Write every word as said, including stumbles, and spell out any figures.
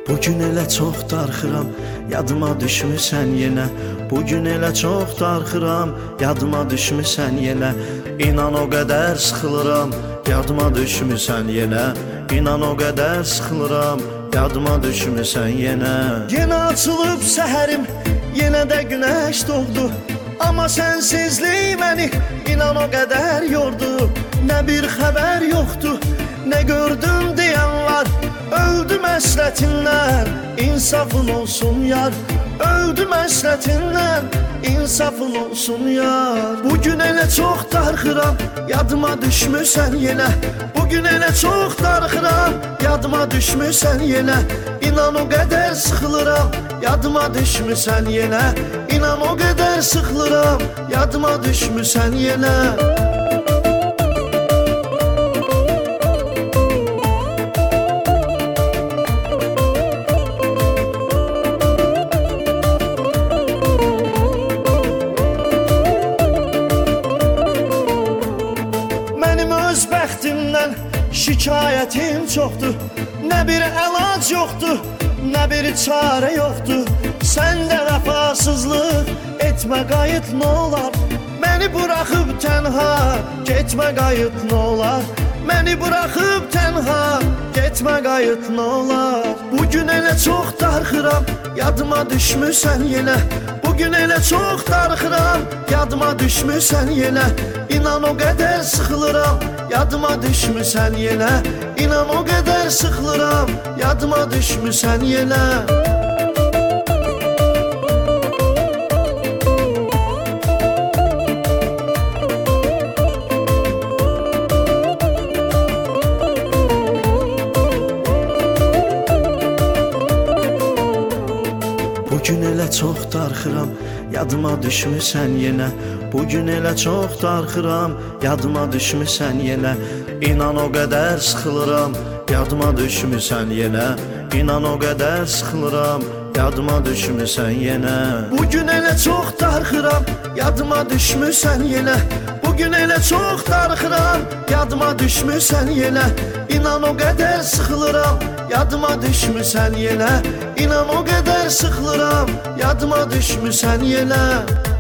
Bugün elə çox darxıram, yadıma düşmüsən yenə. Bugün elə çox darxıram, yadıma düşmüsən yenə. İnan o qədər sıxılıram, yadıma düşmüsən yenə. İnan o qədər sıxılıram, yadıma düşmüsən yenə. Yenə açılıb səhərim, yenə də günəş doğdu. Amma sənsizlik məni inan o qədər yordu. Nə bir xəbər yoxdur, nə gördüm deyən var. Öldüm həsrətindən, insafın olsun yar. Öldüm həsrətindən, insafın olsun yar. Bugün elə çox darxıram, yadıma düşmüsən yenə. Bugün elə çox darxıram, yadıma düşmüsən yenə. İnan o qədər sıxılıram, yadıma düşmüsən yenə. İnan o qədər sıxılıram, yadıma düşmüsən yenə. Öz bəxtimdən şikayətim çoxdur. Nə bir əlac yoxdur, nə bir çarə yoxdur. Səndə vəfasızlıq etmə qayıt nə olar. Məni buraxıb tənha getmə qayıt nə olar. Məni buraxıb tənha getmə qayıt nə olar. Bugün elə çox darxıram, yadıma düşmüsən yenə. Bugün elə çox darxıram, yadıma düşmüsən yenə. İnan o qədər sıxılıram, yadıma düşmüsən yenə. İnan o qədər sıxılıram, yadıma düşmüsən yenə. Bugün elə çox darxıram, yadıma düşmüsən yenə. Bugün elə çox darxıram, yadıma düşmüsən yenə. İnan o qədər sıxılıram, yadıma düşmüsən yenə. İnan o qədər sıxılıram, yadıma düşmüsən yenə. Bugün elə çox darxıram, yadıma düşmüsən yenə. Bugün elə çox darxıram, yadıma düşmüsən yenə. İnan o qədər sıxılıram, yadıma düşmüsən yenə. İnan o qədər sıxılıram, yadıma düşmüsən yenə.